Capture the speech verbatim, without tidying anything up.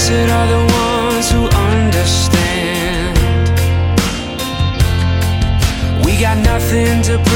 Blessed are the ones who understand. We got nothing to